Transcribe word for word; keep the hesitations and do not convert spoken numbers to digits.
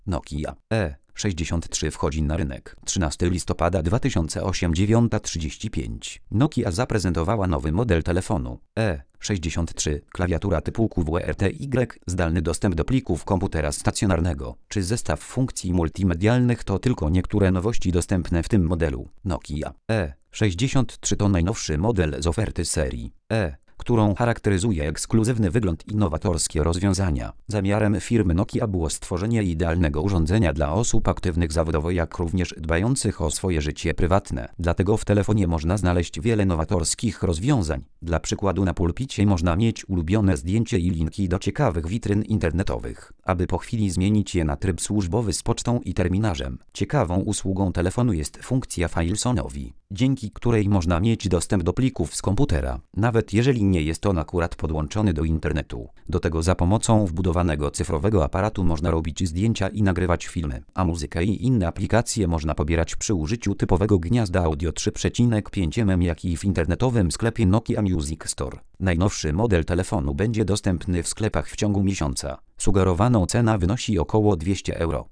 Nokia E sześćdziesiąt trzy wchodzi na rynek. trzynastego listopada dwa tysiące ósmego, dziewiąta trzydzieści pięć. Nokia zaprezentowała nowy model telefonu E sześćdziesiąt trzy. Klawiatura typu Q W E R T Y, zdalny dostęp do plików komputera stacjonarnego, czy zestaw funkcji multimedialnych to tylko niektóre nowości dostępne w tym modelu. Nokia E sześćdziesiąt trzy to najnowszy model z oferty serii E, którą charakteryzuje ekskluzywny wygląd i nowatorskie rozwiązania. Zamiarem firmy Nokia było stworzenie idealnego urządzenia dla osób aktywnych zawodowo, jak również dbających o swoje życie prywatne. Dlatego w telefonie można znaleźć wiele nowatorskich rozwiązań. Dla przykładu na pulpicie można mieć ulubione zdjęcie i linki do ciekawych witryn internetowych, aby po chwili zmienić je na tryb służbowy z pocztą i terminarzem. Ciekawą usługą telefonu jest funkcja Filesonowi, dzięki której można mieć dostęp do plików z komputera, nawet jeżeli nie jest on akurat podłączony do internetu. Do tego za pomocą wbudowanego cyfrowego aparatu można robić zdjęcia i nagrywać filmy, a muzykę i inne aplikacje można pobierać przy użyciu typowego gniazda audio trzy przecinek pięć milimetrów, jak i w internetowym sklepie Nokia Music Store. Najnowszy model telefonu będzie dostępny w sklepach w ciągu miesiąca. Sugerowana cena wynosi około dwieście euro.